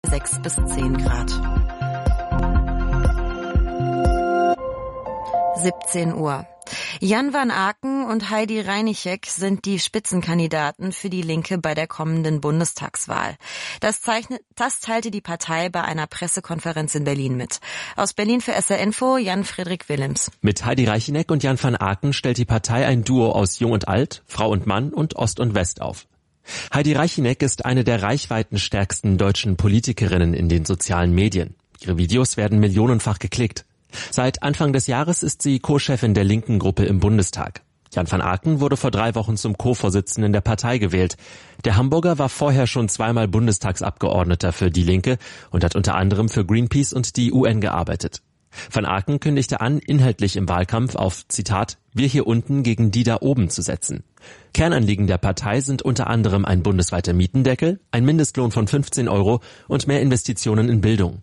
6 bis 10 Grad. 17 Uhr. Jan van Aken und Heidi Reinichek sind die Spitzenkandidaten für die Linke bei der kommenden Bundestagswahl. Das teilte die Partei bei einer Pressekonferenz in Berlin mit. Aus Berlin für SR Info, Jan-Friedrich Willems. Mit Heidi Reinichek und Jan van Aken stellt die Partei ein Duo aus Jung und Alt, Frau und Mann und Ost und West auf. Heidi Reinichek ist eine der reichweitenstärksten deutschen Politikerinnen in den sozialen Medien. Ihre Videos werden millionenfach geklickt. Seit Anfang des Jahres ist sie Co-Chefin der linken Gruppe im Bundestag. Jan van Aken wurde vor 3 Wochen zum Co-Vorsitzenden der Partei gewählt. Der Hamburger war vorher schon 2-mal Bundestagsabgeordneter für Die Linke und hat unter anderem für Greenpeace und die UN gearbeitet. Van Aken kündigte an, inhaltlich im Wahlkampf auf, Zitat, wir hier unten gegen die da oben zu setzen. Kernanliegen der Partei sind unter anderem ein bundesweiter Mietendeckel, ein Mindestlohn von 15 € und mehr Investitionen in Bildung.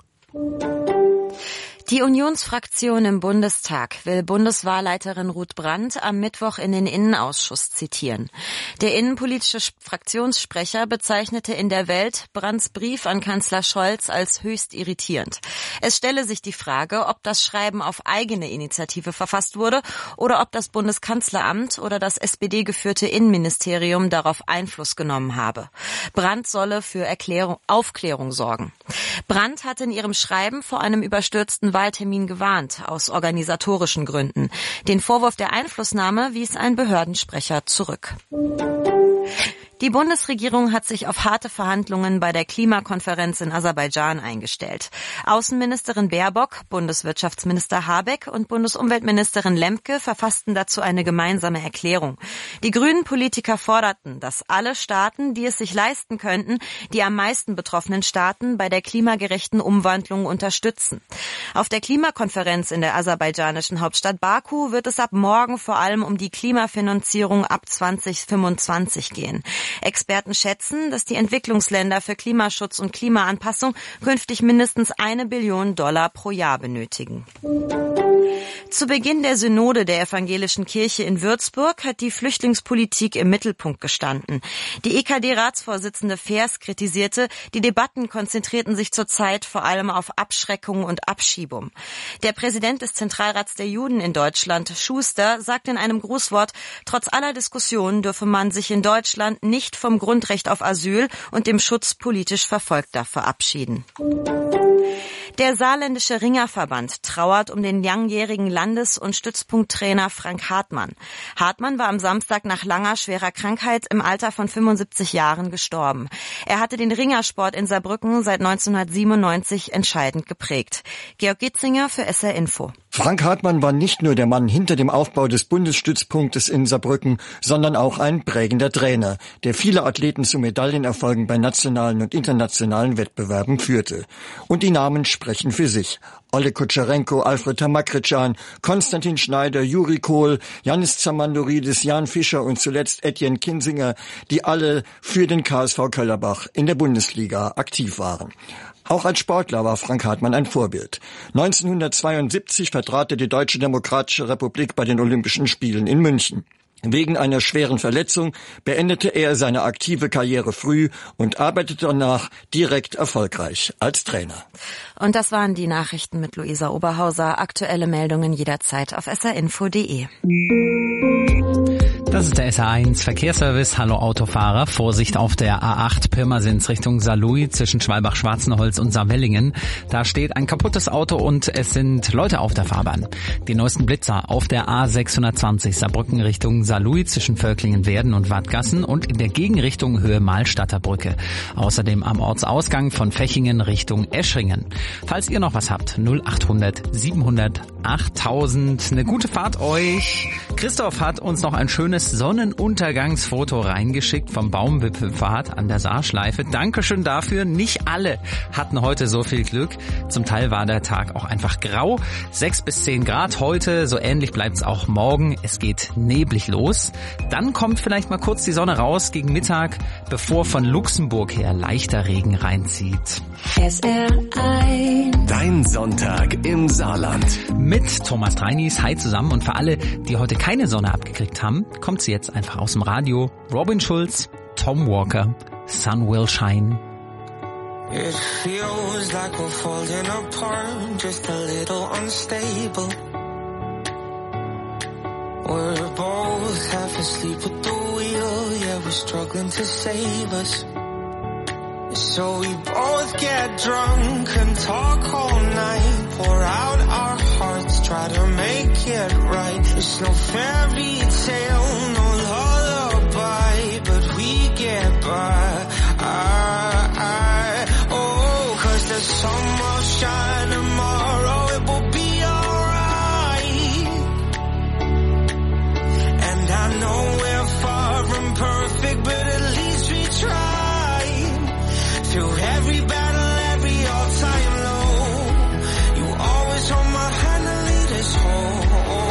Die Unionsfraktion im Bundestag will Bundeswahlleiterin Ruth Brandt am Mittwoch in den Innenausschuss zitieren. Der innenpolitische Fraktionssprecher bezeichnete in der Welt Brandts Brief an Kanzler Scholz als höchst irritierend. Es stelle sich die Frage, ob das Schreiben auf eigene Initiative verfasst wurde oder ob das Bundeskanzleramt oder das SPD-geführte Innenministerium darauf Einfluss genommen habe. Brandt solle für Aufklärung sorgen. Brandt hatte in ihrem Schreiben vor einem überstürzten Wahltermin gewarnt, aus organisatorischen Gründen. Den Vorwurf der Einflussnahme wies ein Behördensprecher zurück. Die Bundesregierung hat sich auf harte Verhandlungen bei der Klimakonferenz in Aserbaidschan eingestellt. Außenministerin Baerbock, Bundeswirtschaftsminister Habeck und Bundesumweltministerin Lemke verfassten dazu eine gemeinsame Erklärung. Die grünen Politiker forderten, dass alle Staaten, die es sich leisten könnten, die am meisten betroffenen Staaten bei der klimagerechten Umwandlung unterstützen. Auf der Klimakonferenz in der aserbaidschanischen Hauptstadt Baku wird es ab morgen vor allem um die Klimafinanzierung ab 2025 gehen. Experten schätzen, dass die Entwicklungsländer für Klimaschutz und Klimaanpassung künftig mindestens $1 Billion pro Jahr benötigen. Zu Beginn der Synode der Evangelischen Kirche in Würzburg hat die Flüchtlingspolitik im Mittelpunkt gestanden. Die EKD-Ratsvorsitzende Feers kritisierte, die Debatten konzentrierten sich zurzeit vor allem auf Abschreckung und Abschiebung. Der Präsident des Zentralrats der Juden in Deutschland, Schuster, sagte in einem Grußwort, trotz aller Diskussionen dürfe man sich in Deutschland nicht vom Grundrecht auf Asyl und dem Schutz politisch Verfolgter verabschieden. Der saarländische Ringerverband trauert um den langjährigen Landes- und Stützpunkttrainer Frank Hartmann. Hartmann war am Samstag nach langer, schwerer Krankheit im Alter von 75 Jahren gestorben. Er hatte den Ringersport in Saarbrücken seit 1997 entscheidend geprägt. Georg Gitzinger für SR Info. Frank Hartmann war nicht nur der Mann hinter dem Aufbau des Bundesstützpunktes in Saarbrücken, sondern auch ein prägender Trainer, der viele Athleten zu Medaillenerfolgen bei nationalen und internationalen Wettbewerben führte. Und die Namen sprechen für sich. Olle Kutscherenko, Alfred Tamakritschan, Konstantin Schneider, Juri Kohl, Yannis Zamandoridis, Jan Fischer und zuletzt Etienne Kinsinger, die alle für den KSV Köllerbach in der Bundesliga aktiv waren. Auch als Sportler war Frank Hartmann ein Vorbild. 1972 vertrat er die Deutsche Demokratische Republik bei den Olympischen Spielen in München. Wegen einer schweren Verletzung beendete er seine aktive Karriere früh und arbeitete danach direkt erfolgreich als Trainer. Und das waren die Nachrichten mit Luisa Oberhauser. Aktuelle Meldungen jederzeit auf srinfo.de. Das ist der SR1 Verkehrsservice. Hallo Autofahrer. Vorsicht auf der A8 Pirmasens Richtung Saarlouis zwischen Schwalbach-Schwarzenholz und Saarwellingen. Da steht ein kaputtes Auto und es sind Leute auf der Fahrbahn. Die neuesten Blitzer auf der A620 Saarbrücken Richtung Saarlouis zwischen Völklingen-Werden und Wadgassen und in der Gegenrichtung Höhe Mahlstadter Brücke. Außerdem am Ortsausgang von Fechingen Richtung Eschringen. Falls ihr noch was habt, 0800 700 8000. Eine gute Fahrt euch. Christoph hat uns noch ein schönes Sonnenuntergangsfoto reingeschickt vom Baumwipfelpfad an der Saarschleife. Dankeschön dafür. Nicht alle hatten heute so viel Glück. Zum Teil war der Tag auch einfach grau. 6 bis 10 Grad heute. So ähnlich bleibt es auch morgen. Es geht neblig los. Dann kommt vielleicht mal kurz die Sonne raus gegen Mittag, bevor von Luxemburg her leichter Regen reinzieht. SR1. Dein Sonntag im Saarland. Mit Thomas Dreinis. Hi zusammen. Und für alle, die heute keine Sonne abgekriegt haben, kommt sie jetzt einfach aus dem Radio. Robin Schulz, Tom Walker, Sun Will Shine. It feels like we're falling apart, just a little unstable. We're both half asleep at the wheel, yeah, we're struggling to save us. So we both get drunk and talk all night, pour out our hearts, try to make it right. It's no fairy tale, no lullaby, but we get by. Oh, 'cause the sun will shine tomorrow, it will be alright. And I know we're far from perfect, but at least we tried. Through every battle, every all-time low, you always hold my hand and lead us home.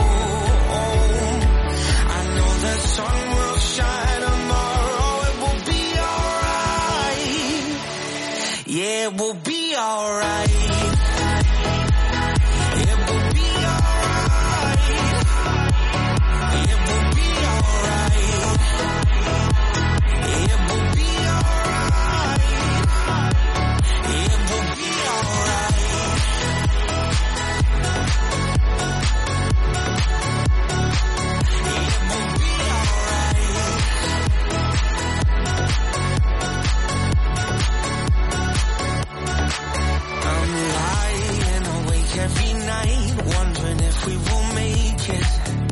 I know the sun will shine tomorrow, it will be alright. Yeah, it will be alright. It will be alright. It will be alright. It will be alright. It will be alright. It will be alright. I'm lying awake every night, wondering if we will make it.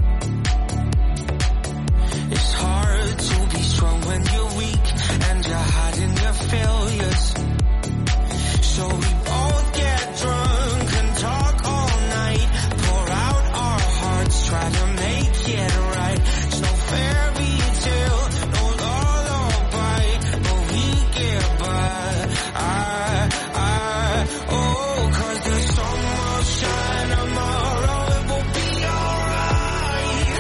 It's hard to be strong when you're weak and you're hiding your failures. So we both get drunk and talk all night, pour out our hearts, try to make it right. It's no fairy tale, no lullaby, but we get by. Oh, 'cause the sun will shine tomorrow, it will be alright.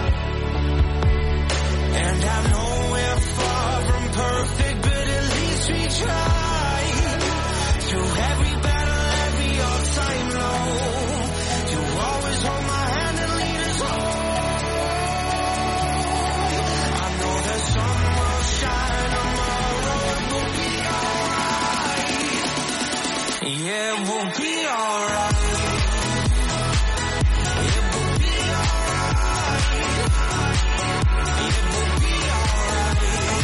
And I know we're far from perfect, but at least we try. Through every battle, every all-time low, you always hold my hand and lead us home. I know the sun will shine tomorrow, it will be alright. Yeah, it will be alright. It will be alright. It will be alright.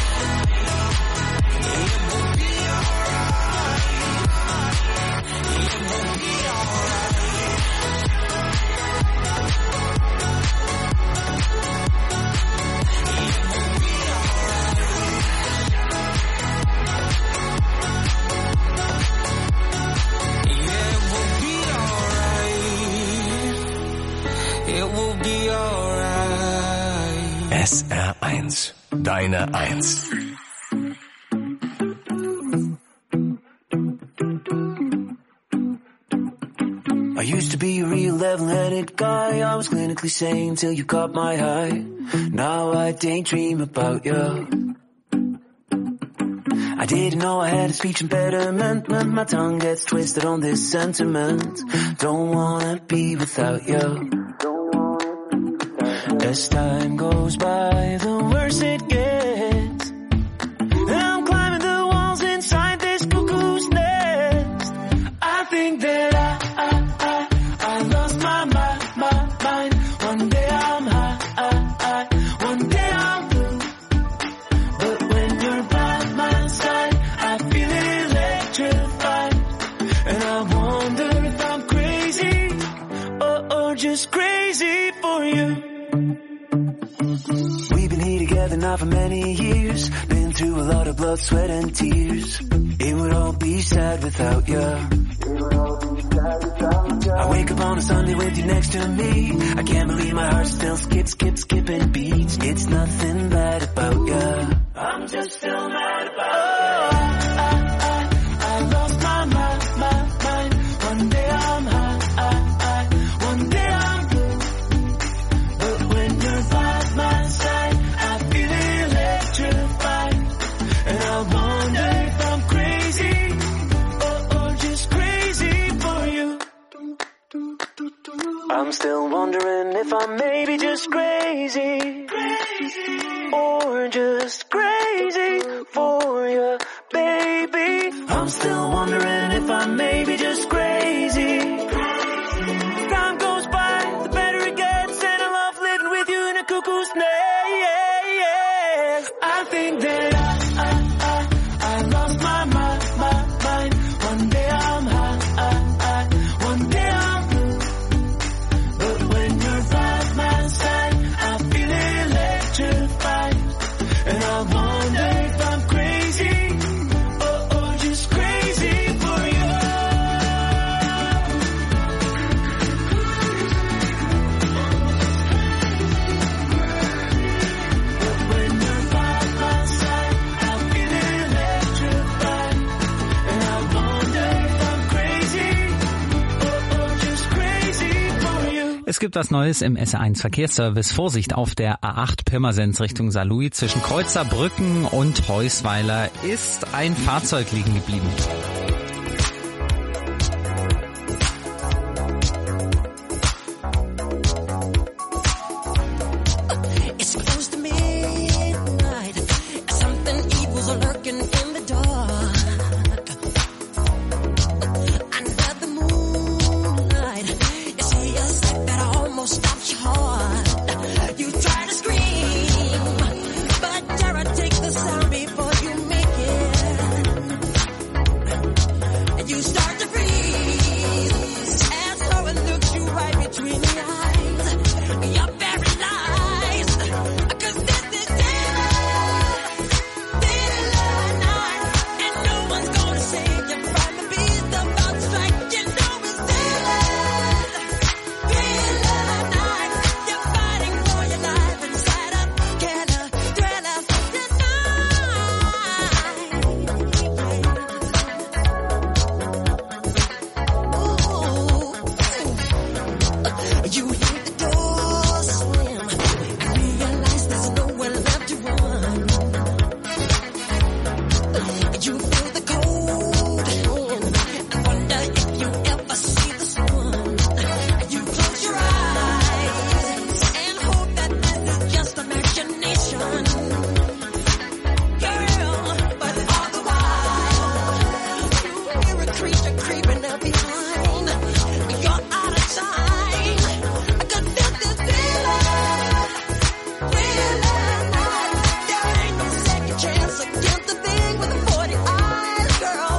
It will be alright. It will be alright. It will be alright. It will be alright. SR1, deine Eins. I used to be a real level-headed guy. I was clinically sane till you caught my eye. Now I daydream about you. I didn't know I had a speech impediment. My tongue gets twisted on this sentiment. Don't wanna be without you. As time goes by, the worse it gets. I'm climbing the walls inside this cuckoo's nest. I think that I lost my mind. One day I'm high, one day I'm blue. But when you're by my side, I feel electrified. And I wonder if I'm crazy, or just crazy for you. We've been here together now for many years. Been through a lot of blood, sweat and tears. It would all be sad without you. I wake up on a Sunday with you next to me. I can't believe my heart still skipping beats. It's nothing bad about you. I'm just still mad about you. I lost my mind. One day I'm high, one day I'm blue. But when you're by my side, I feel electrified. And I wonder if I'm crazy, or just crazy for you. I'm still wondering if I'm maybe just crazy, or just crazy for you, baby. I'm still wondering if I may be just crazy. Time goes by, the better it gets, and I love living with you in a cuckoo's nest. I think that I lost my mind. One day I'm high, one day I'm blue. But when you're by my side, I feel electrified. And I wonder if I'm crazy, or just crazy for you. But when you're by my side, I feel electrified. And I wonder if I'm crazy, or just crazy for you. Es gibt was Neues im SR1 Verkehrsservice. Vorsicht, auf der A8 Pirmasens Richtung Saarlouis zwischen Kreuzerbrücken und Heusweiler ist ein Fahrzeug liegen geblieben. It's close to midnight. Something evil's lurking in the dark. Under the moonlight, you see a sight that almost stops your heart. You try to scream, but terror takes the sound before you make it. And you start to freeze as someone looks you right between the eyes. You're paralyzed, 'cause this is daylight night, and no one's gonna save you from the beast about to strike. You know it's daylight night. You're fighting for your life inside a killer thriller tonight. You hear the door slam and realize there's nowhere left to run. You feel the cold hand and wonder if you ever see the sun. You close your eyes and hope that this is just imagination. Girl, but all the while you hear a creature creeping up behind. You're out of time, 'cause this is daylight night. There ain't no second chance against the thing with the 40 eyes, girl.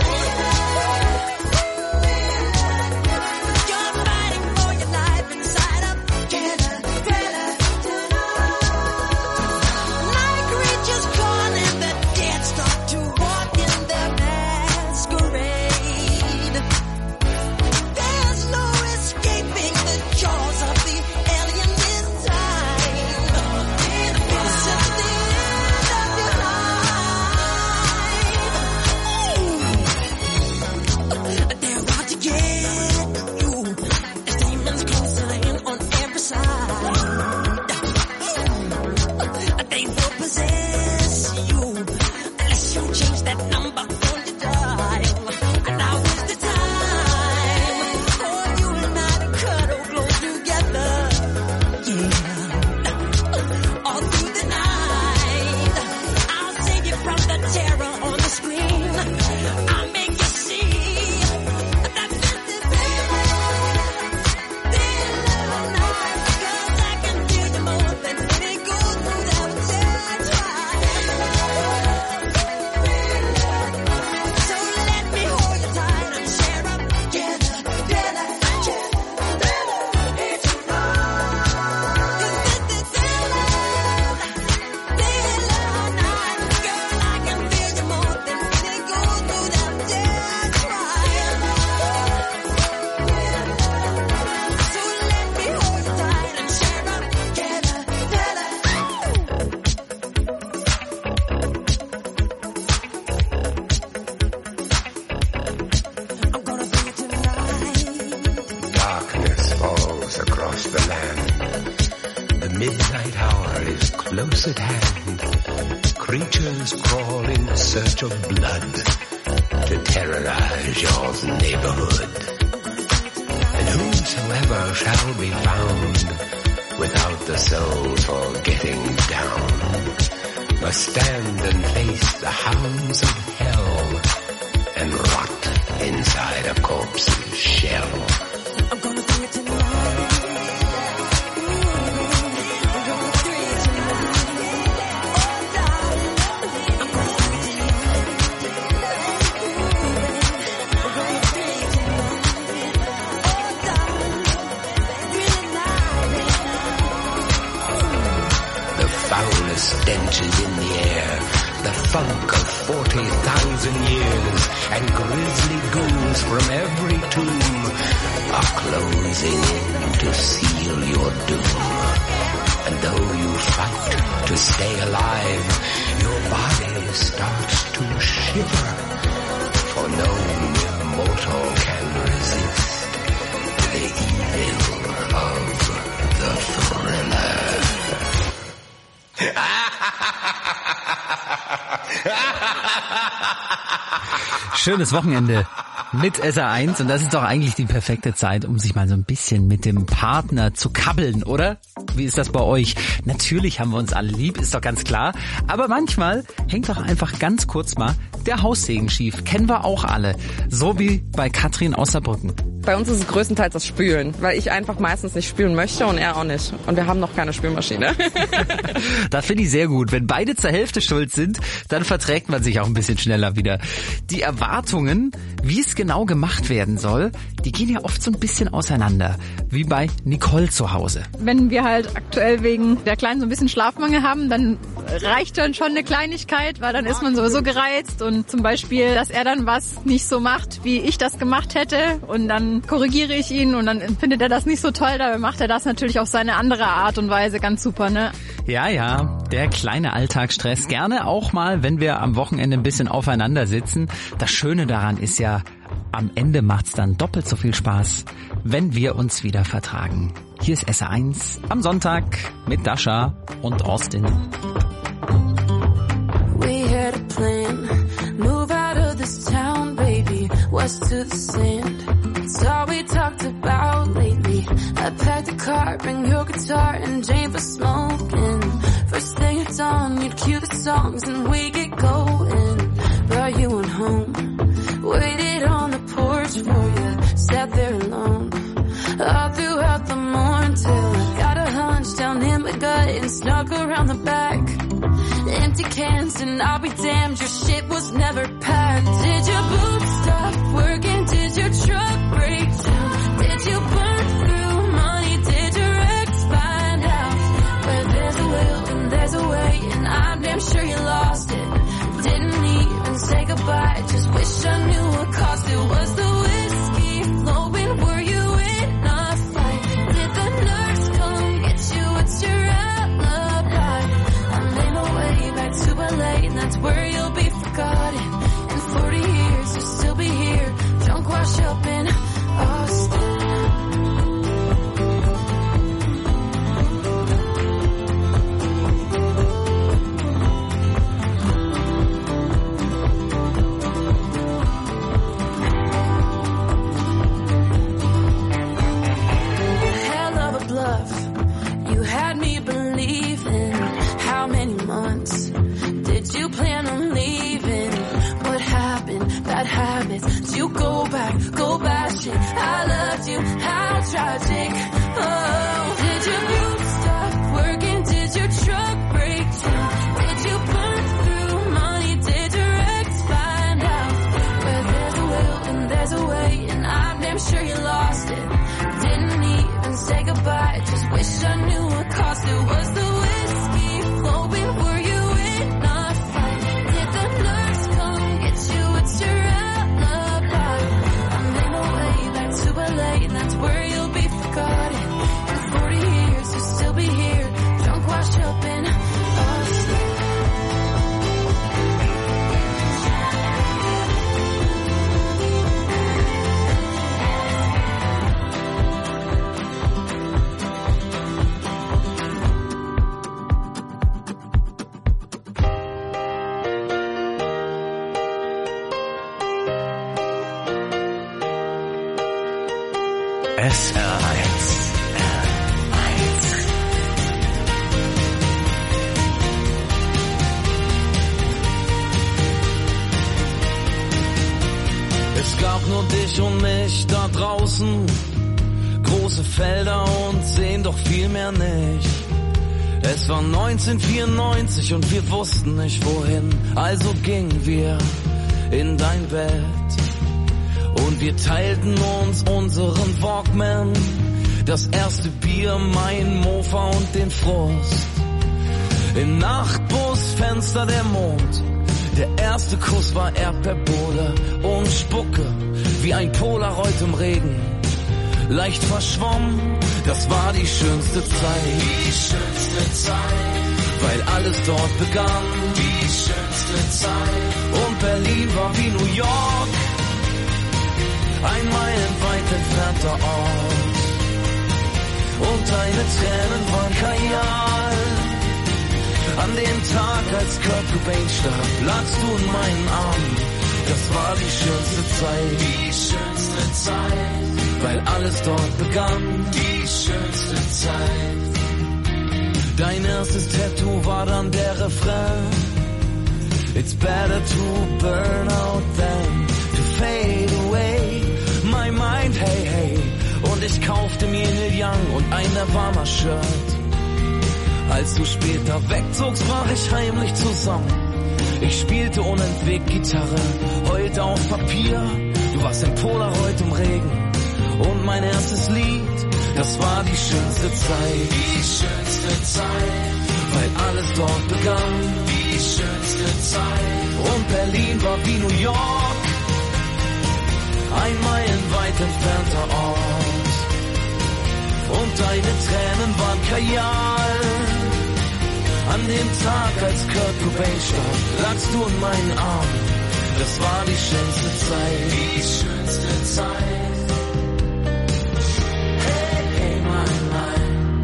You're fighting for your life inside a killer thriller tonight. Like creatures calling the dead start to walk in their masquerade. There's no escaping the jaws of the alien this time. This is the end of your life. They're out to get you. There's demons closing in on every side. They will possess you unless you change that number on your dial. And now is the time for you and I to cuddle close together. Yeah. All through the night, I'll save you from the terror on the screen. I'll make you see that this is daylight night. 'Cause I can feel you more than any goes through that dead So let me hold you tight and share up together. Daylight, it's your night. 'Cause this is daylight night. Girl, I can feel you more than any goes through that dead So let me hold you tight and share up together. I'm gonna be tonight. Darkness falls across the land. The midnight hour is close at hand. Creatures crawl in search of blood to terrorize your neighborhood. And whosoever shall be found without the soul for getting down must stand and face the hounds of hell and rot inside a corpse's shell. I'm gonna do it tonight. Stench is in the air, the funk of 40,000 years, and grisly ghouls from every tomb are closing in to seal your doom. And though you fight to stay alive, your body starts to shiver, for no mere mortal can resist the evil of the thriller. Schönes Wochenende mit SR1 und das ist doch eigentlich die perfekte Zeit, um sich mal so ein bisschen mit dem Partner zu kabbeln, oder? Wie ist das bei euch? Natürlich haben wir uns alle lieb, ist doch ganz klar. Aber manchmal hängt doch einfach ganz kurz mal der Haussegen schief. Kennen wir auch alle. So wie bei Katrin aus Saarbrücken. Bei uns ist es größtenteils das Spülen, weil ich einfach meistens nicht spülen möchte und er auch nicht. Und wir haben noch keine Spülmaschine. Das finde ich sehr gut. Wenn beide zur Hälfte schuld sind, dann verträgt man sich auch ein bisschen schneller wieder. Die Erwartungen, wie es genau gemacht werden soll, die gehen ja oft so ein bisschen auseinander. Wie bei Nicole zu Hause. Wenn wir halt aktuell wegen der Kleinen so ein bisschen Schlafmangel haben, dann reicht dann schon eine Kleinigkeit, weil dann ist man sowieso gereizt. Und zum Beispiel, dass er dann was nicht so macht, wie ich das gemacht hätte. Und dann korrigiere ich ihn und dann findet er das nicht so toll. Dabei macht er das natürlich auf seine andere Art und Weise ganz super, ne? Ja, der kleine Alltagsstress. Gerne auch mal, wenn wir am Wochenende ein bisschen aufeinander sitzen. Das Schöne daran ist ja, am Ende macht's dann doppelt so viel Spaß, wenn wir uns wieder vertragen. Hier ist SR1 am Sonntag mit Dasha und Austin. We had a plan, move out of this town, baby, west to the sand. It's all we talked about lately. I packed a car, bring your guitar and Jane for smoking. First thing at dawn, you'd cue the songs and we get going. But you went home, waited on the porch for you, sat there alone. All throughout the morning till I got a hunch down in my gut and snuck around the back. Empty cans and I'll be damned, your shit was never packed. Did your boots stop working? Did your truck break down? Did you burn through money? Did your ex find out? Where there's a will and there's a way, and I'm damn sure you lost it. Didn't even say goodbye, just wish I knew what cost it. Was the whiskey flowing? Were you in a fight? Did the nurse come get you? What's your alibi? I made my way back to LA, and that's where you'll be forgotten. In 40 years, you'll still be here, drunk, wash up in Austin. Hell of a bluff, you had me believing. How many months did you plan on leaving? What happened? Bad habits. Did you go back, go bashing? I loved you, how tragic. Oh, did your boots stop working? Did your truck break down? Did you burn through money? Did your ex find out? Where there's a will and there's a way, and I'm damn sure you lost it. Didn't even say goodbye, just wish I knew what cost it. Was the whiskey flowing? Were you in a fight? Did the nurse come get you? What's your alibi? I made my way back to LA, and that's where you'll be forgotten. In 40 years, you'll still be here, drunk, washed up in Austin. SR1. Es gab nur dich und mich da draußen, große Felder und Seen, doch viel mehr nicht. Es war 1994 und wir wussten nicht wohin, also gingen wir in dein Bett. Und wir teilten uns unseren Walkman, das erste Bier, mein Mofa und den Frust. Im Nachtbusfenster der Mond, der erste Kuss war Erdbeerbohle und Spucke, wie ein Polaroid im Regen. Leicht verschwommen, das war die schönste Zeit. Die schönste Zeit, weil alles dort begann. Die schönste Zeit, und Berlin war wie New York, ein meilenweit entfernter Ort. Und deine Tränen waren Kajal. An dem Tag, als Kurt Cobain starb, lagst du in meinen Armen. Das war die schönste Zeit. Die schönste Zeit, weil alles dort begann. Die schönste Zeit. Dein erstes Tattoo war dann der Refrain. It's better to burn out than to fade away. My mind, hey, hey. Und ich kaufte mir Neil Young und ein Nirvana-Shirt. Als du später wegzogst, brach ich heimlich zusammen. Ich spielte unentwegt Gitarre, heute auf Papier. Du warst ein Polaroid im Regen. Und mein erstes Lied, das war die schönste Zeit. Die schönste Zeit, weil alles dort begann. Die schönste Zeit, und Berlin war wie New York, ein meilenweit entfernter Ort. Und deine Tränen waren Kajal. An dem Tag, als Kurt Cobain starb, lagst du in meinen Armen. Das war die schönste Zeit. Die schönste Zeit. Hey, hey, mein, mein.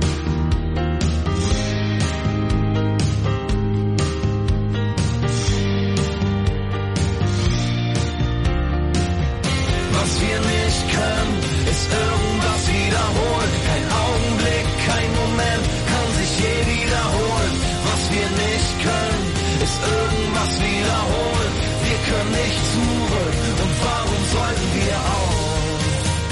Was wir nicht können, ist irgendwas wiederholen. Kein Augenblick, kein Moment kann sich je wiederholen. Was wir nicht können, ist irgendwas wiederholen. Wir können nicht zurück, und warum sollten wir auch?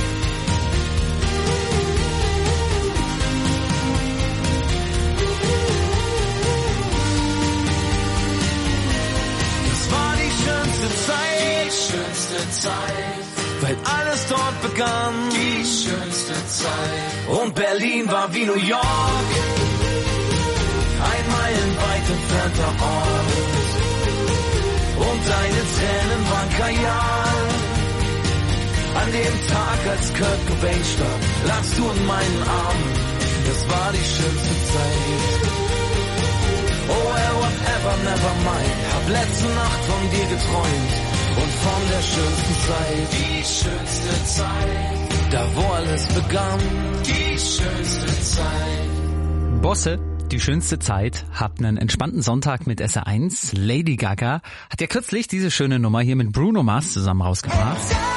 Das war die schönste Zeit. Die schönste Zeit, weil alles dort begann. Die schönste Zeit, und Berlin war wie New York, ein meilenweit entfernter Ort. Und deine Tränen waren Kajal. An dem Tag, als Kurt Cobain starb, lagst du in meinen Armen. Das war die schönste Zeit. Oh, well, whatever, never mind. Hab letzte Nacht von dir geträumt und von der schönsten Zeit. Die schönste Zeit, da wo alles begann. Die schönste Zeit. Bosse, die schönste Zeit, habt einen entspannten Sonntag mit SR1. Lady Gaga hat ja kürzlich diese schöne Nummer hier mit Bruno Mars zusammen rausgebracht.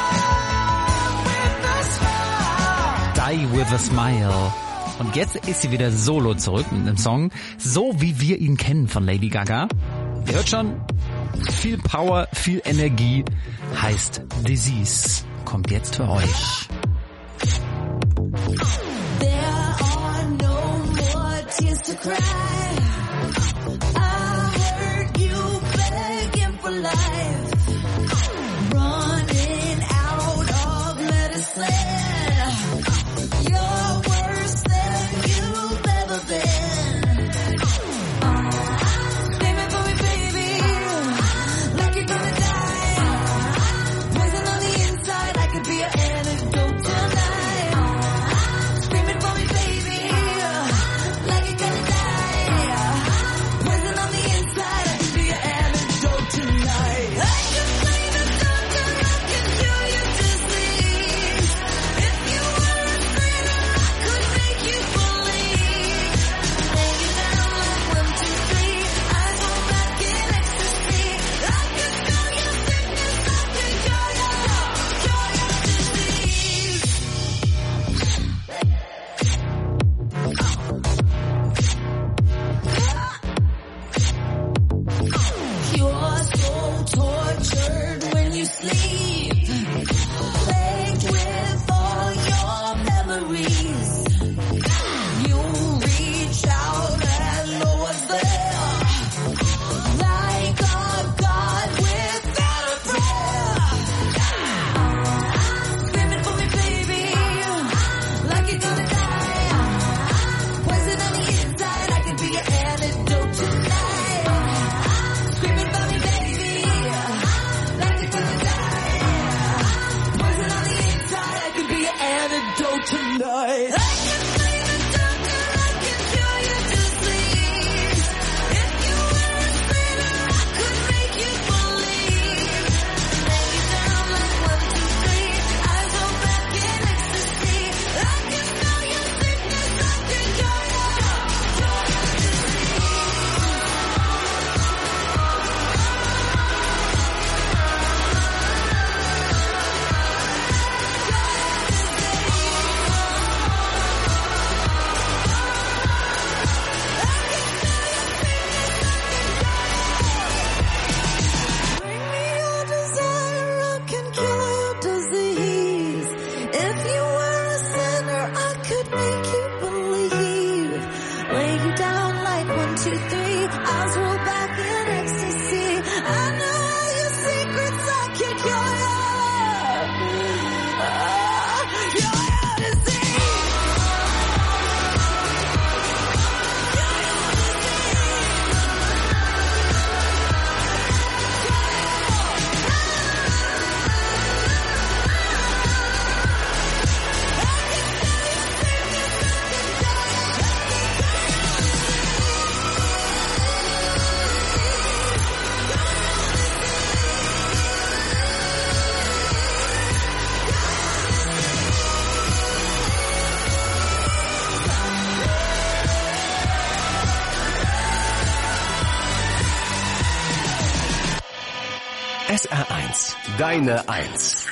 Die with a Smile. Und jetzt ist sie wieder solo zurück mit einem Song, so wie wir ihn kennen von Lady Gaga. Ihr hört schon, viel Power, viel Energie, heißt Disease. Kommt jetzt für euch. Tears to cry. I heard you begging for life, running out of medicine. You're worse than you've ever been. Save it for me, baby. Like you're gonna die. Poison on the inside, I could be your antidote tonight. tonight. SR1, deine Eins.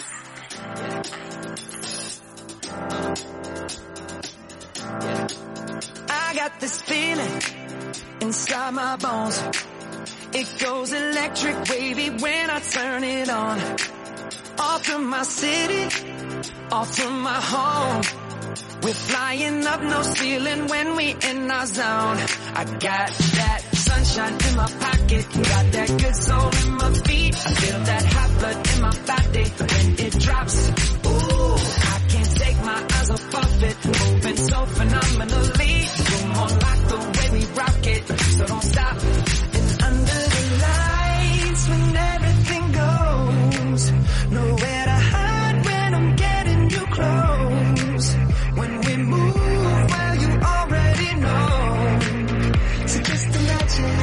I got this feeling inside my bones. It goes electric wavy when I turn it on. Off from my city, off from my home. We're flying up no ceiling when we in our zone. I got that sunshine in my pocket, got that good soul in my feet. I feel that hot blood in my body when it drops. Ooh, I can't take my eyes off it, moving so phenomenally. You're more like the way we rock it, so don't stop. And under the lights when everything goes, nowhere to hide when I'm getting you close. When we move, well you already know. So just imagine.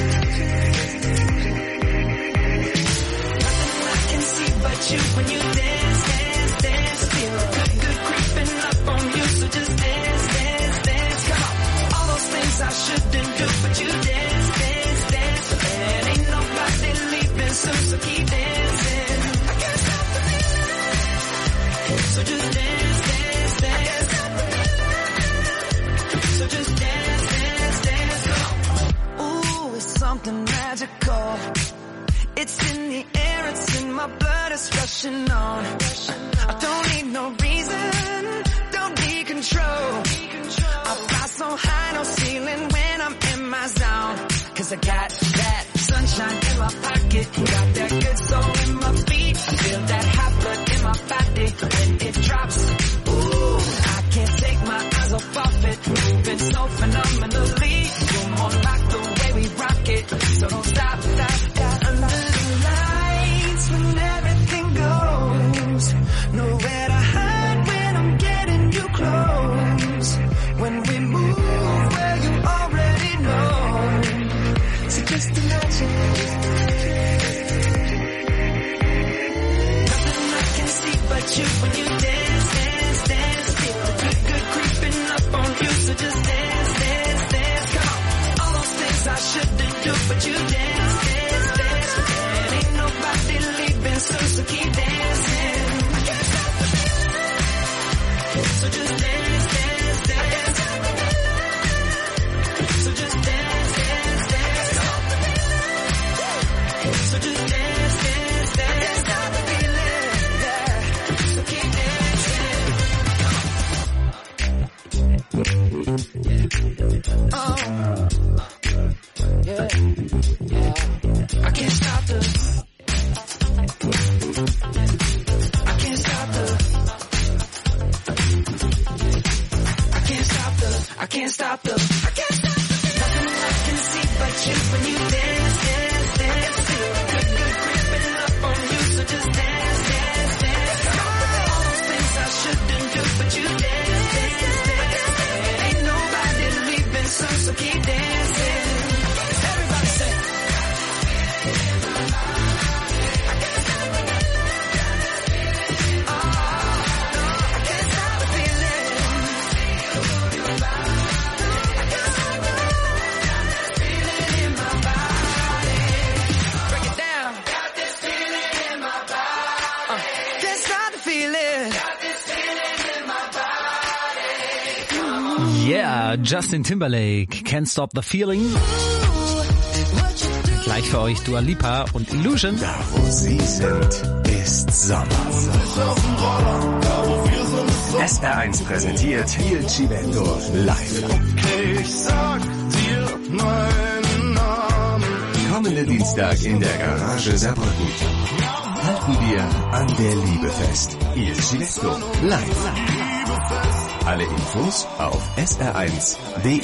Nothing I can see but you when you dance, dance, dance. Feel good creeping up on you. So just dance, dance, dance. Come on. All those things I shouldn't do, but you dance, dance, dance. And ain't nobody leaving soon, so keep dancing. I can't stop the feeling. So just dance, dance, dance. So just dance, dance, dance. Ooh, it's something magical. It's in the air, it's in my blood, it's rushing on. I don't need no reason, don't need control. I fly so high, no ceiling when I'm in my zone. Cause I got that sunshine in my pocket, got that good soul in my feet. I feel that hot blood in my body when it drops. Ooh, I can't take my eyes off it, moving so phenomenally. You're more like the way we rock it, so don't stop, stop, stop. Under the lights when everything goes, nowhere to hide when I'm getting you close. When we move, well you already know. So just imagine. Nothing I can see but you when you dance, dance, dance. Feel good creeping up on you. So just dance, dance, dance. Come on. All those things I shouldn't do, but you dance, dance, dance. And ain't nobody leaving soon, so keep dancing. I can't stop the feeling. So just dance, dance, dance. So just dance, dance, dance. So just dance, dance, dance. Stop the feeling, yeah. So keep dancing. Oh, yeah. Yeah, Justin Timberlake, Can't Stop the Feeling. Gleich für euch Dua Lipa und Illusion. Da wo sie sind, ist Sommer. SR1 präsentiert Il Civetto live. Ich sag dir meinen Namen. Kommenden Dienstag in der Garage Saarbrücken. Halten wir an der Liebe fest. Il Civetto live. Alle Infos auf sr1.de.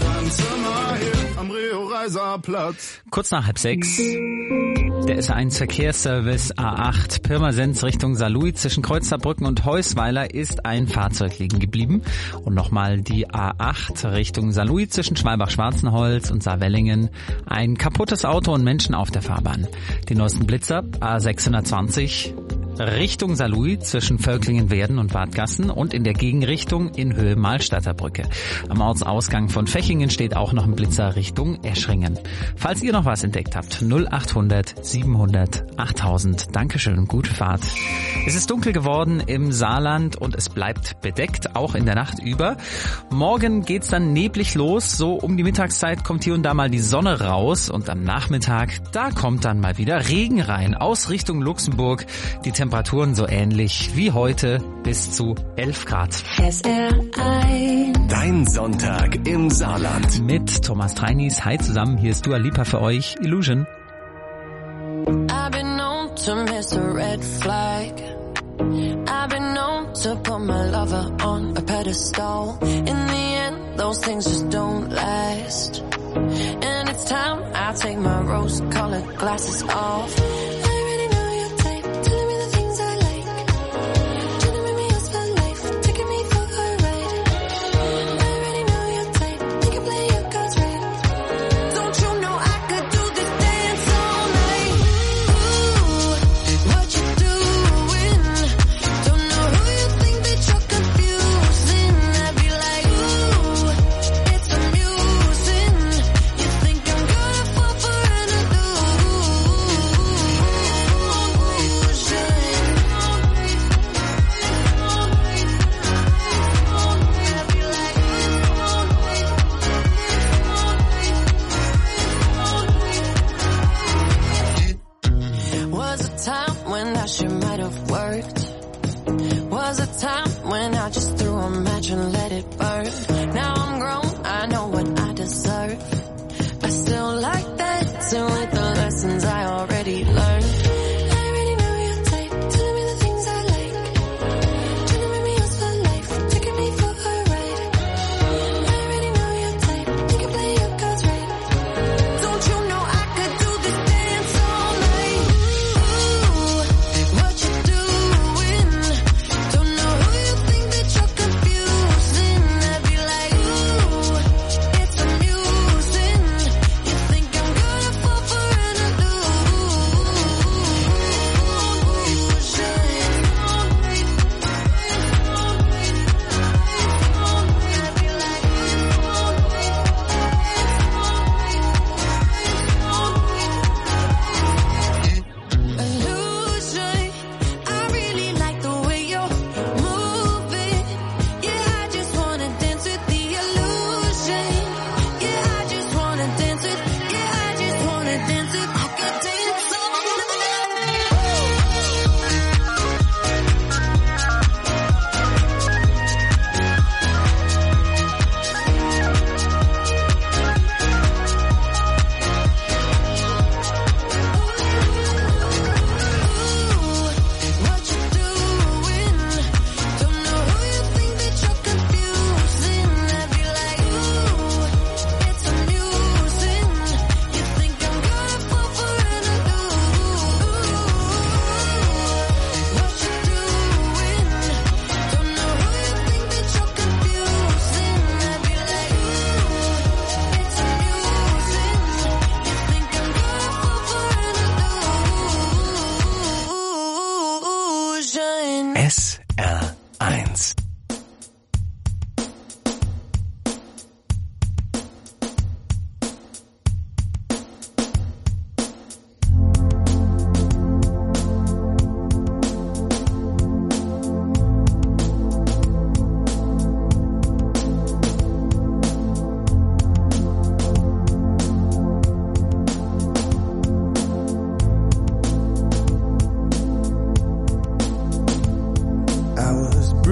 Kurz nach 5:30. Der SR1 Verkehrsservice A8 Pirmasens Richtung Saarlouis zwischen Kreuz Saarbrücken und Heusweiler ist ein Fahrzeug liegen geblieben. Und nochmal die A8 Richtung Saarlouis zwischen Schwalbach-Schwarzenholz und Saarwellingen. Ein kaputtes Auto und Menschen auf der Fahrbahn. Die neuesten Blitzer A620 Richtung Saarlouis zwischen Völklingen-Werden und Wadgassen und in der Gegenrichtung in Höhe Mahlstadter Brücke. Am Ortsausgang von Fechingen steht auch noch ein Blitzer Richtung Eschringen. Falls ihr noch was entdeckt habt, 0800 700 8000. Dankeschön und gute Fahrt. Es ist dunkel geworden im Saarland und es bleibt bedeckt, auch in der Nacht über. Morgen geht's dann neblig los, so um die Mittagszeit kommt hier und da mal die Sonne raus und am Nachmittag, da kommt dann mal wieder Regen rein aus Richtung Luxemburg. Die Temperaturen so ähnlich wie heute bis zu 11 Grad. SR1. Dein Sonntag im Saarland. Mit Thomas Treinis. Hi zusammen, hier ist Dua Lipa für euch. Illusion. I've been known to miss a red flag. I've been known to put my lover on a pedestal. In the end, those things just don't last. And it's time I take my rose-colored glasses off.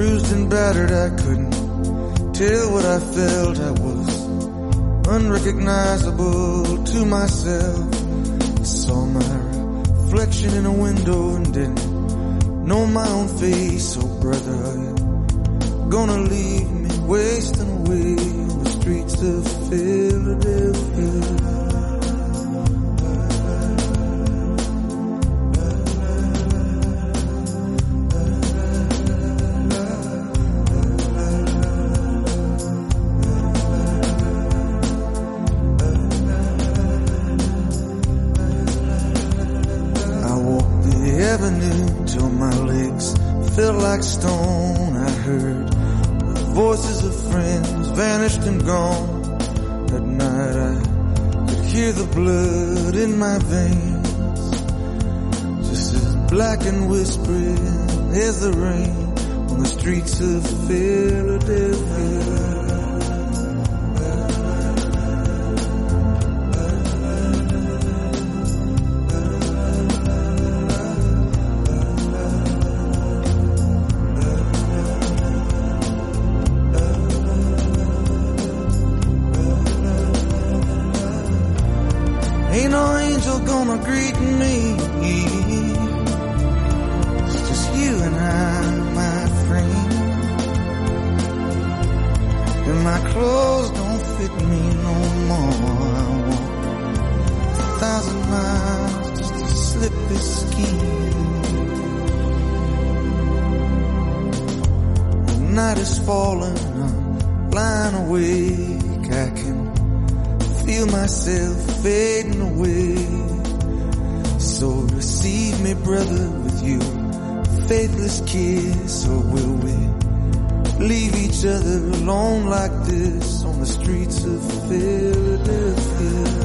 bruised and battered, I couldn't tell what I felt. I was unrecognizable to myself. I saw my reflection in a window and didn't know my own face. Oh brother, are you gonna leave me wasting away on the streets of Philadelphia? Till my legs felt like stone. I heard the voices of friends vanished and gone. At night I could hear the blood in my veins, just as black and whispering as the rain on the streets of Philadelphia. Ain't no angel gonna greet me. It's just you and I, my friend. And my clothes don't fit me no more. I walk 1,000 miles just to slip this skin. The night is falling, I'm lying awake. I can feel myself fading away. So receive me, brother, with you faithless kiss. Or will we leave each other alone like this on the streets of Philadelphia?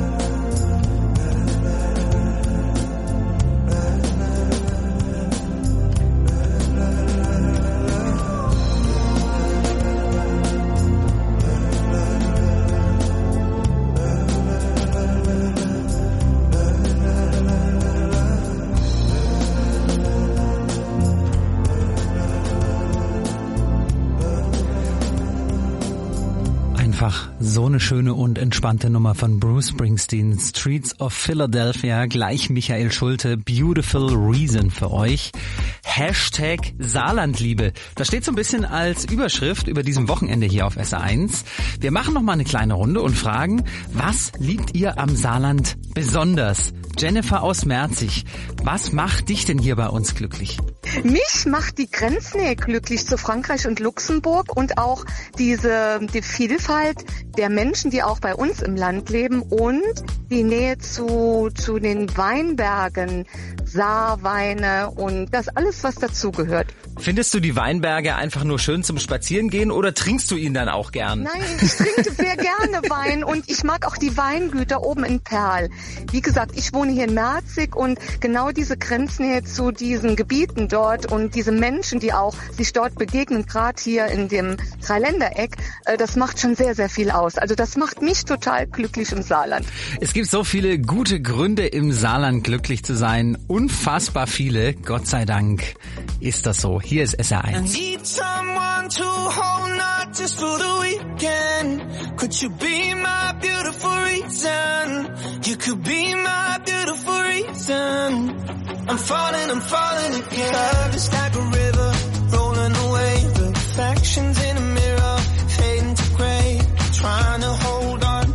So eine schöne und entspannte Nummer von Bruce Springsteen, Streets of Philadelphia, gleich Michael Schulte, Beautiful Reason für euch. Hashtag Saarlandliebe. Das steht so ein bisschen als Überschrift über diesem Wochenende hier auf SR1. Wir machen noch mal eine kleine Runde und fragen, was liebt ihr am Saarland besonders? Jennifer aus Merzig, was macht dich denn hier bei uns glücklich? Mich macht die Grenznähe glücklich zu Frankreich und Luxemburg und auch die Vielfalt der Menschen, die auch bei uns im Land leben und die Nähe zu den Weinbergen, Saarweine und das alles, was dazugehört. Findest du die Weinberge einfach nur schön zum Spazierengehen oder trinkst du ihn dann auch gern? Nein, ich trinke sehr gerne Wein und ich mag auch die Weingüter oben in Perl. Wie gesagt, ich wohne hier in Merzig und genau diese Grenznähe zu diesen Gebieten dort und diese Menschen, die auch sich dort begegnen, gerade hier in dem Dreiländereck, das macht schon sehr, sehr viel aus. Also das macht mich total glücklich im Saarland. Es gibt so viele gute Gründe im Saarland glücklich zu sein. Unfassbar viele. Gott sei Dank ist das so. Hier ist SR1. I need someone to hold, not just for the weekend. Could you be my beautiful reason? You could be my beautiful reason. I'm falling again. Love is like a river, rolling away. Reflections in a mirror, fading to grey. Trying to hold on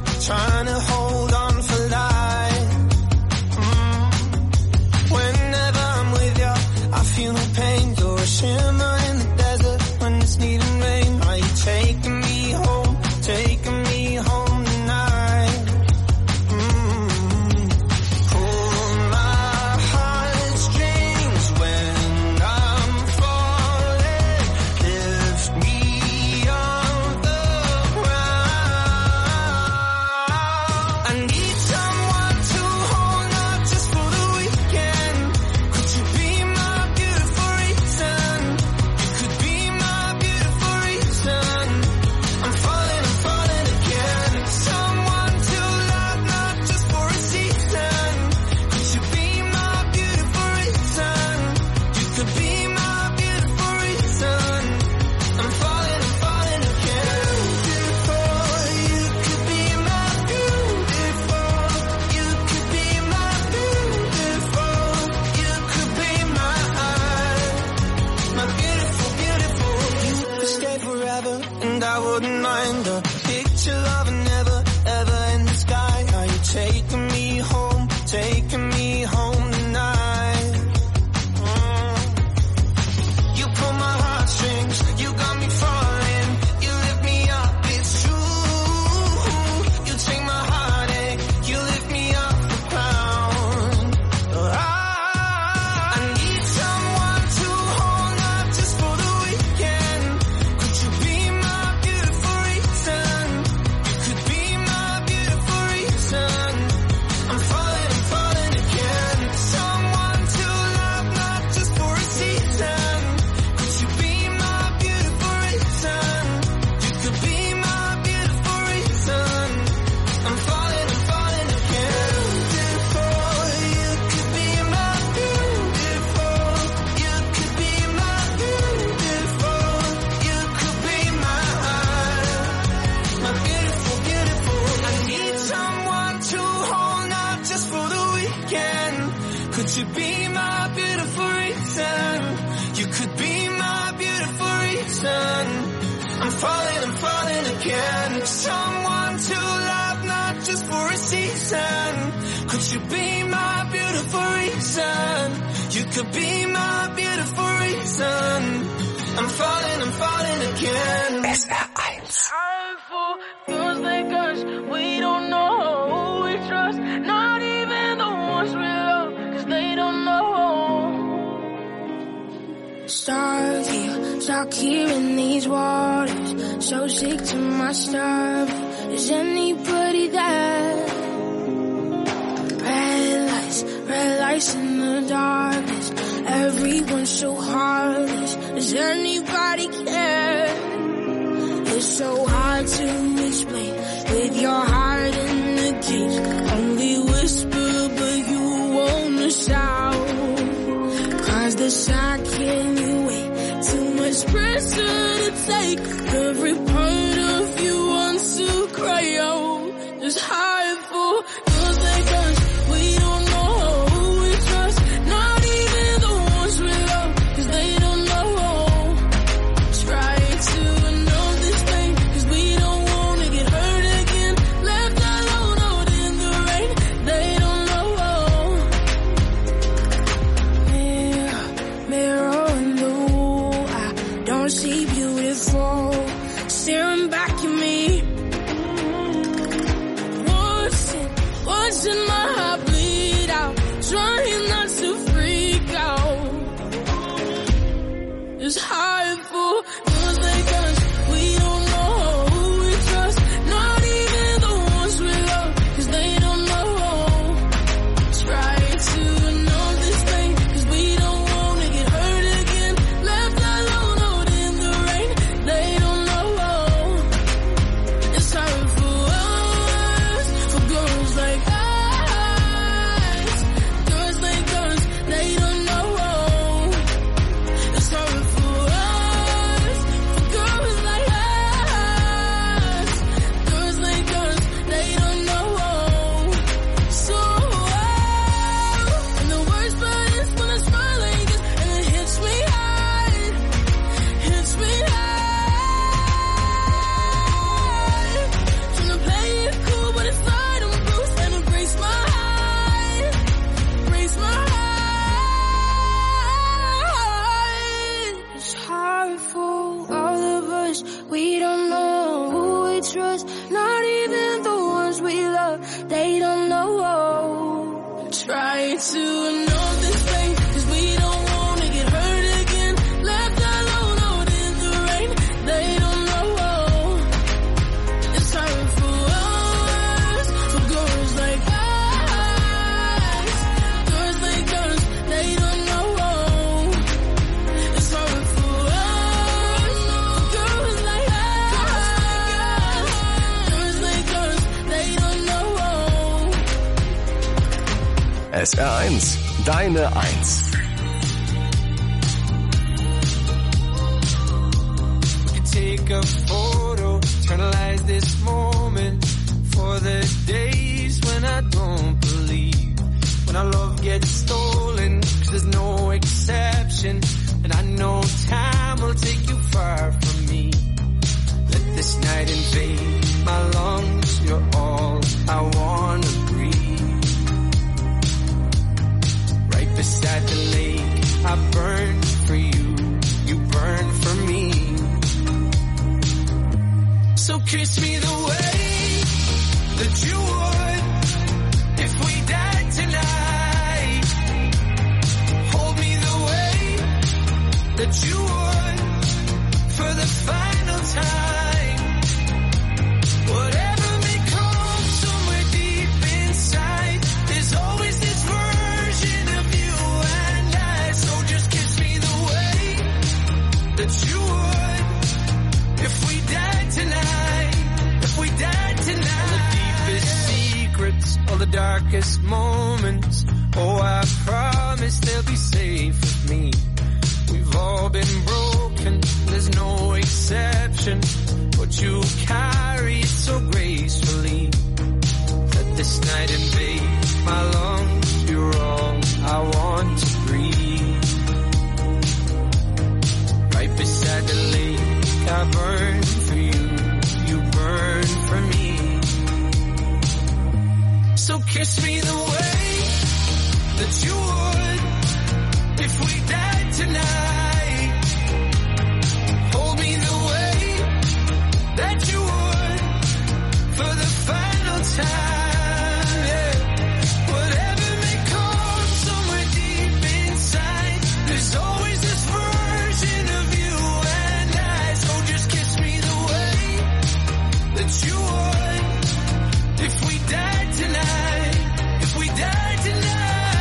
for life. Whenever I'm with you, I feel no pain. You're a shimmer in the desert when it's needing rain. Are you taking me home tonight? Pull my heartstrings when I'm falling. and I wouldn't mind a picture of never, ever in the sky. Are you taking me home tonight? You pull my heartstrings, you got me falling, you lift me up, it's true. You take my heartache, you lift me up the ground. I need someone to hold, not just for the weekend. Could you be my beautiful reason? You could be my beautiful reason. I'm falling again. Someone to love, not just for a season. Could you be my beautiful reason? You could be my beautiful reason. I'm falling again. Beautiful, you could be my beautiful. You could be my beautiful. You could be my beautiful, beautiful. I need someone to hold, not just for the weekend. Could you be my beautiful reason? You could be my beautiful reason. I'm falling again. Someone to love, not just for a season. Could you be my beautiful reason? You could be my beautiful reason. I'm falling again. SR1. Feels like us, we don't know who we trust. Not even the ones we love, 'cause they don't know. Stuck here in these waters, so sick to my stomach. Is anybody there? Red lights in the darkness. Everyone's so heartless. Does anybody care? It's so hard to explain with your heart in the cage. Only whisper, but you wanna shout. 'Cause the sound can't wait. Too much pressure to take. Every part of you wants to cry out. It's hard for those like us. We don't know who we trust. Not even the ones we love, 'cause they don't know. Try to know this pain, 'cause we don't wanna get hurt again. Left alone out in the rain, they don't know. Mirror on the wall, I don't see beautiful. Staring back at me. Watching my heart bleed out. Trying not to freak out. It's hard for those like us. We don't know who we trust. Not even the ones we love, 'cause they don't know. Try to know this pain, 'cause we don't wanna get hurt again. Left alone out in the rain, they don't know. It's hard for us, for girls like us. Girls like us, they don't know. It's hard for us, for girls like us. Girls like us, they don't know. So, and the worst part is when I smile like this, and it hits me hard. Hits me hard. Trying to play it cool, but inside I'm bruised, and it breaks my heart. Breaks my heart. It's hard for all of us. We don't know who we trust. Not even the ones we love. They don't know. Try to know this pain, 'cause we don't wanna get hurt again. Left alone out in the rain. They don't know. It's hard for us, for girls like us. Girls like us, they don't know. It's hard for us, for girls like us. Girls like us, they don't know. SR1, deine 1. Take a photo, eternalize this moment for the days when I don't believe, when our love gets stolen, 'cause there's no exception, and I know time will take you far from me. kiss me the way that you would if we died tonight. Hold me the way that you would for the final time. Whatever may come somewhere deep inside, there's always this version of you and I. So just kiss me the way that you would if we died tonight. If we died tonight. All the deepest secrets, all the darkest moments, oh, I promise they'll be safe with me. We've all been broken, there's no exception, but you carry it so gracefully. Let this night invade my lungs, you're all I want to breathe. Right beside the lake, I burn for you, you burn for me. So kiss me the way that you would if we died tonight. Hold me the way that you would for the final time. Yeah. Whatever may come somewhere deep inside, there's always this version of you and I. So just kiss me the way that you would if we died tonight. If we died tonight.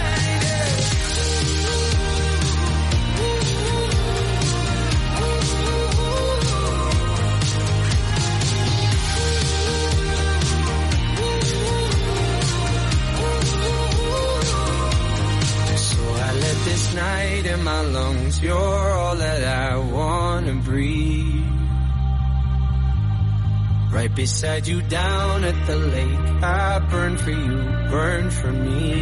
This night in my lungs, you're all that I wanna breathe. Right beside you down at the lake, I burn for you, burn for me.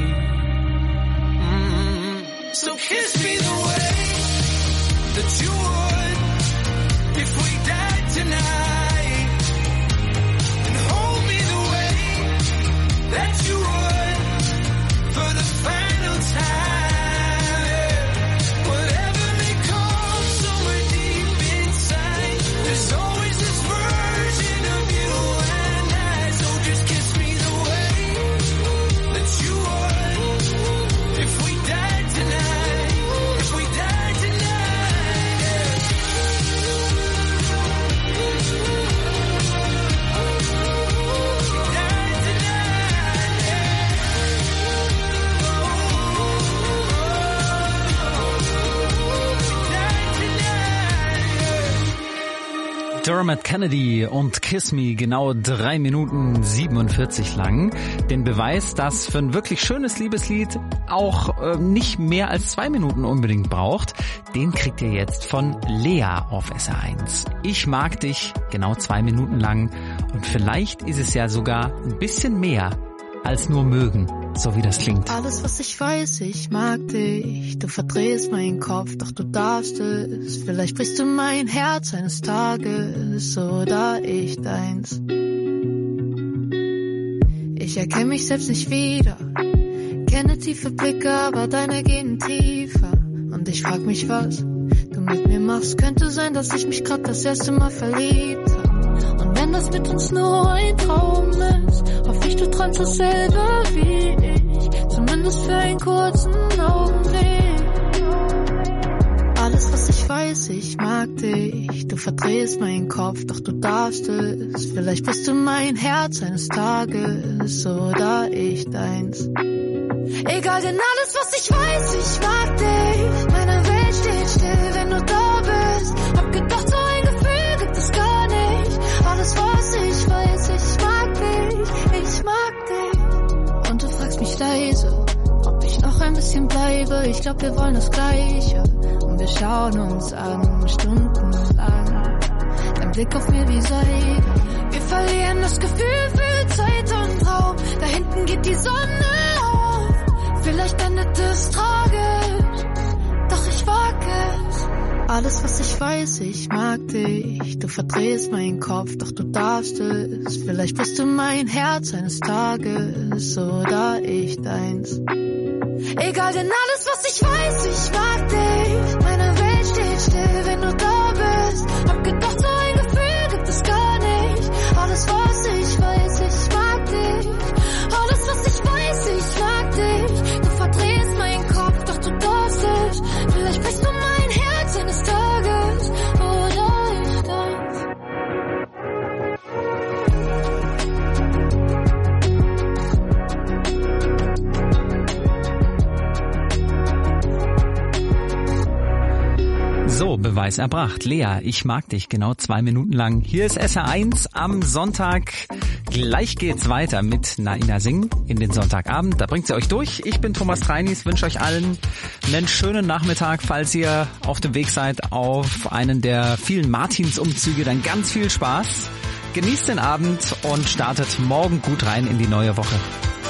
So kiss me the way that you would if we died tonight. And hold me the way that you would for the final time. There's always this version of you and I. So just kiss me the way that you would if we died tonight. If we died tonight. Dermot Kennedy und Kiss Me, genau 3 Minuten 47 lang. Den Beweis, dass für ein wirklich schönes Liebeslied auch nicht mehr als 2 Minuten unbedingt braucht, den kriegt ihr jetzt von Lea auf SR1. Ich mag dich, genau 2 Minuten lang, und vielleicht ist es ja sogar ein bisschen mehr als nur mögen, so wie das klingt. Alles, was ich weiß, ich mag dich. Du verdrehst meinen Kopf, doch du darfst es. Vielleicht brichst du mein Herz eines Tages, oder ich deins. Ich erkenne mich selbst nicht wieder. Kenne tiefe Blicke, aber deine gehen tiefer. Und ich frag mich, was du mit mir machst. Könnte sein, dass ich mich grad das erste Mal verliebt hab. Und wenn das mit uns nur ein Traum ist, hoffe ich, du träumst dasselbe wie ich. Zumindest für einen kurzen Augenblick. Alles, was ich weiß, ich mag dich. Du verdrehst meinen Kopf, doch du darfst es. Vielleicht bist du mein Herz eines Tages, oder ich deins. Egal, denn alles, was ich weiß, ich mag dich. Meine Welt steht still, wenn du da bist. Hab gedacht, so ein Gefühl gibt es gar nicht. Alles, was ich weiß, ich mag dich. Ich mag dich. Und du fragst mich leise, ob ich noch ein bisschen bleibe. Ich glaub, wir wollen das Gleiche. Und wir schauen uns an, stundenlang. Dein Blick auf mir wie Seide. Wir verlieren das Gefühl für Zeit und Raum. Da hinten geht die Sonne auf. Vielleicht endet es tragisch, doch ich wag es. Alles, was ich weiß, ich mag dich. Du verdrehst meinen Kopf, doch du darfst es. Vielleicht bist du mein Herz eines Tages, oder ich deins. Egal, denn alles, was ich weiß, ich mag dich. Meine Welt steht still, wenn du da bist. Hab gedacht, so ein Gefühl gibt es gar nicht. So, Beweis erbracht. Lea, ich mag dich genau 2 Minuten lang. Hier ist SR1 am Sonntag. Gleich geht's weiter mit Naina Singh in den Sonntagabend. Da bringt sie euch durch. Ich bin Thomas Treinis, wünsche euch allen einen schönen Nachmittag. Falls ihr auf dem Weg seid auf einen der vielen Martinsumzüge, dann ganz viel Spaß. Genießt den Abend und startet morgen gut rein in die neue Woche.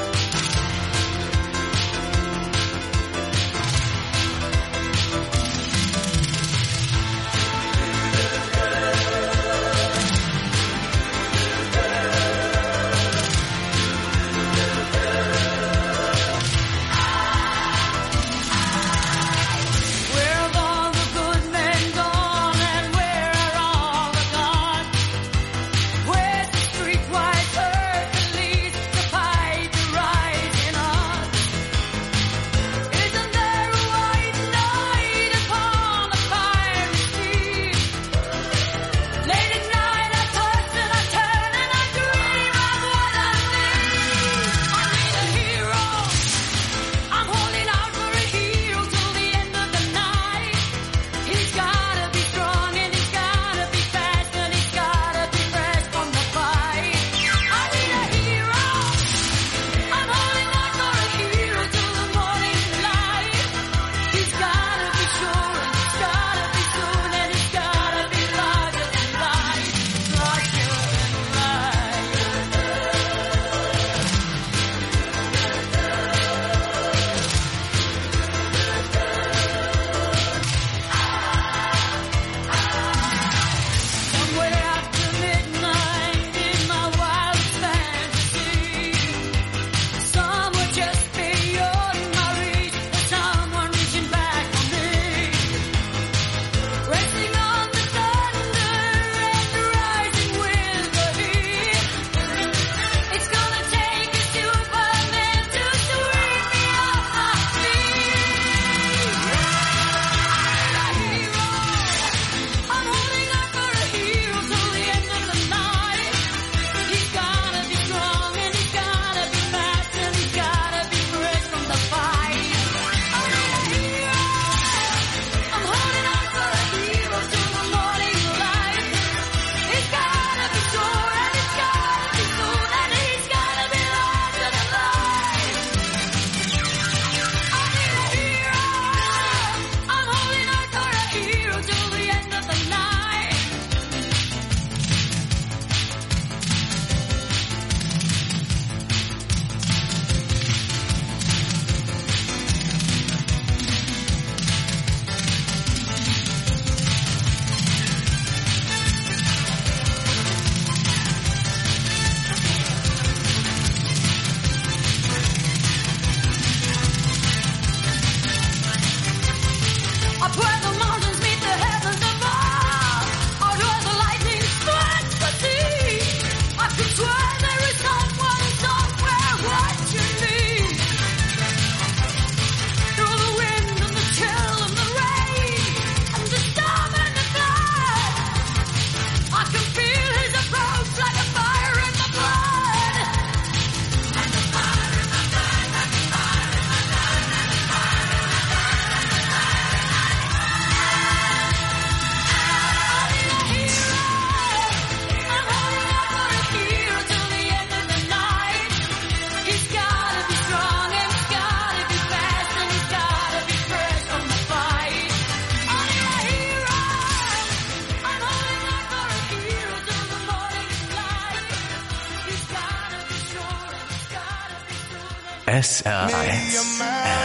SR1.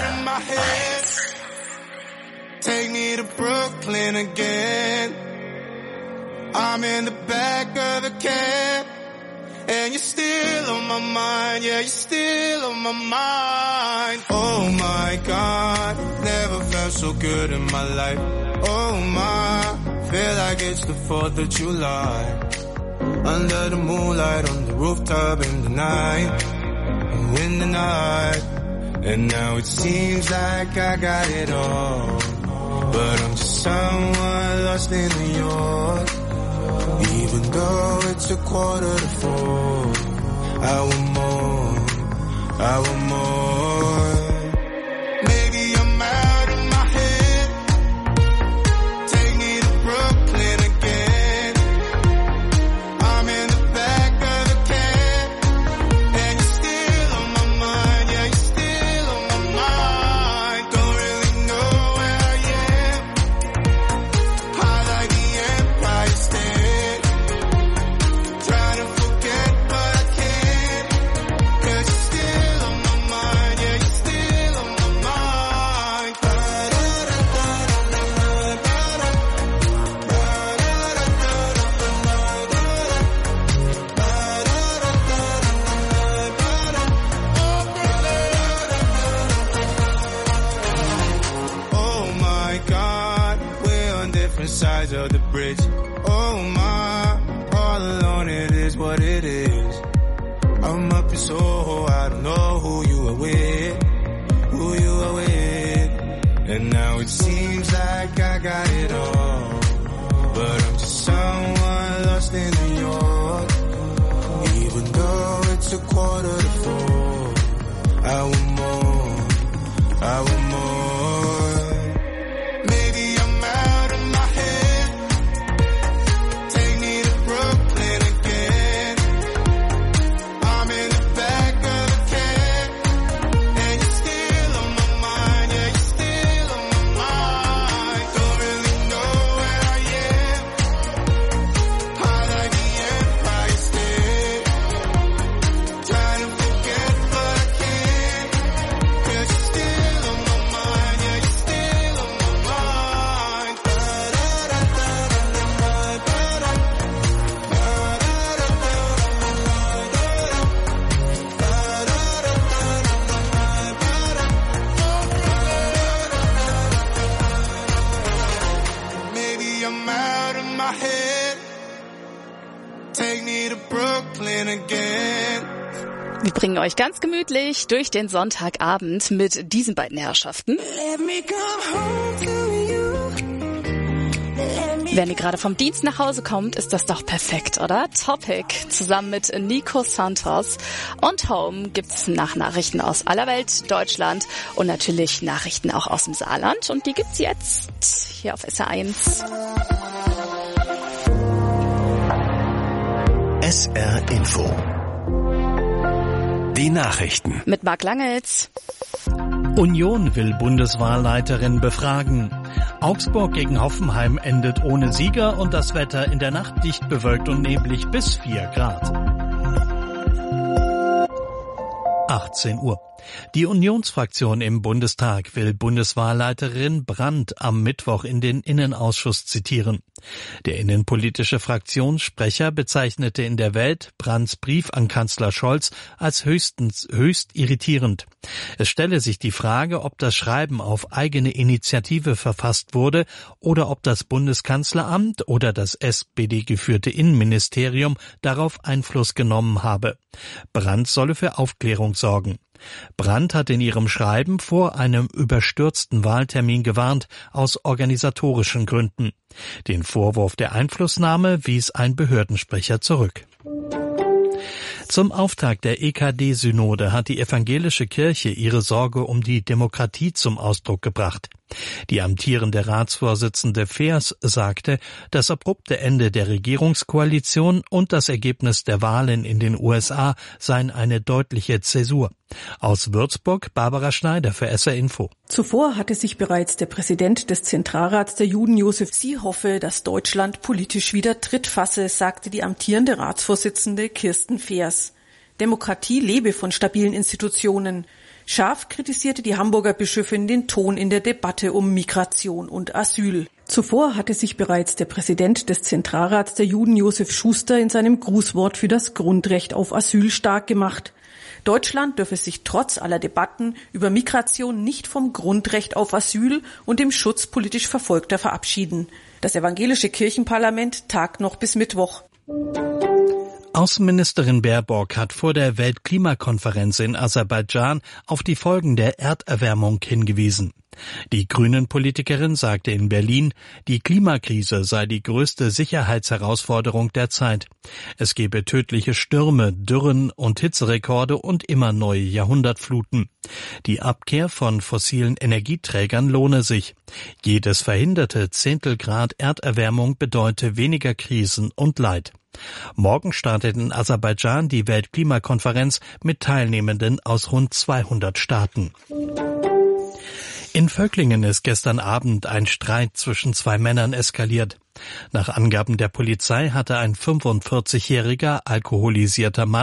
Take me to Brooklyn again. I'm in the back of the cab, and you're still on my mind. Yeah, you're still on my mind. Oh my God, never felt so good in my life. Oh my, feel like it's the 4th of July. Under the moonlight, on the rooftop in the night, in the night. And now it seems like I got it all, but I'm just someone lost in New York. Even though it's 3:45, I want more, I want more. Maybe I'm out of my head. Take I'm up in Soho, I don't know who you are with, and now it seems like I got it all, but I'm just someone lost in New York, even though it's 3:45, I want more, I want more. Maybe I'm out of my head, take me to Brooklyn again, I'm in the back of the cab, and you're still on my mind, yeah, you're still on my mind. Don't really know where I am, high like the Empire State, trying to forget but I can't, 'cause you're still on my mind, yeah, you're still on my mind. Maybe I'm out of my head, take me to Brooklyn again. Wir bringen euch ganz gemütlich durch den Sonntagabend mit diesen beiden Herrschaften. Let me come home to you. Wenn ihr gerade vom Dienst nach Hause kommt, ist das doch perfekt, oder? Topic zusammen mit Nico Santos. Und Home gibt's nach Nachrichten aus aller Welt, Deutschland und natürlich Nachrichten auch aus dem Saarland. Und die gibt's jetzt hier auf SR1. SR Info. Die Nachrichten. Mit Marc Langels. Union will Bundeswahlleiterin befragen. Augsburg gegen Hoffenheim endet ohne Sieger und das Wetter in der Nacht dicht bewölkt und neblig bis 4 Grad. 18 Uhr. Die Unionsfraktion im Bundestag will Bundeswahlleiterin Brandt am Mittwoch in den Innenausschuss zitieren. Der innenpolitische Fraktionssprecher bezeichnete in der Welt Brandts Brief an Kanzler Scholz als höchst irritierend. Es stelle sich die Frage, ob das Schreiben auf eigene Initiative verfasst wurde oder ob das Bundeskanzleramt oder das SPD-geführte Innenministerium darauf Einfluss genommen habe. Brandt solle für Aufklärung sorgen. Brandt hat in ihrem Schreiben vor einem überstürzten Wahltermin gewarnt, aus organisatorischen Gründen. Den Vorwurf der Einflussnahme wies ein Behördensprecher zurück. Zum Auftakt der EKD-Synode hat die evangelische Kirche ihre Sorge um die Demokratie zum Ausdruck gebracht. Die amtierende Ratsvorsitzende Feers sagte, das abrupte Ende der Regierungskoalition und das Ergebnis der Wahlen in den USA seien eine deutliche Zäsur. Aus Würzburg Barbara Schneider für SR Info. Zuvor hatte sich bereits der Präsident des Zentralrats der Juden, Josef, sie hoffe, dass Deutschland politisch wieder Tritt fasse, sagte die amtierende Ratsvorsitzende Kirsten Feers. Demokratie lebe von stabilen Institutionen. Scharf kritisierte die Hamburger Bischöfin den Ton in der Debatte um Migration und Asyl. Zuvor hatte sich bereits der Präsident des Zentralrats der Juden, Josef Schuster, in seinem Grußwort für das Grundrecht auf Asyl stark gemacht. Deutschland dürfe sich trotz aller Debatten über Migration nicht vom Grundrecht auf Asyl und dem Schutz politisch Verfolgter verabschieden. Das evangelische Kirchenparlament tagt noch bis Mittwoch. Außenministerin Baerbock hat vor der Weltklimakonferenz in Aserbaidschan auf die Folgen der Erderwärmung hingewiesen. Die Grünen-Politikerin sagte in Berlin, die Klimakrise sei die größte Sicherheitsherausforderung der Zeit. Es gebe tödliche Stürme, Dürren und Hitzerekorde und immer neue Jahrhundertfluten. Die Abkehr von fossilen Energieträgern lohne sich. Jedes verhinderte Zehntelgrad Erderwärmung bedeute weniger Krisen und Leid. Morgen startet in Aserbaidschan die Weltklimakonferenz mit Teilnehmenden aus rund 200 Staaten. In Völklingen ist gestern Abend ein Streit zwischen 2 Männern eskaliert. Nach Angaben der Polizei hatte ein 45-jähriger alkoholisierter Mann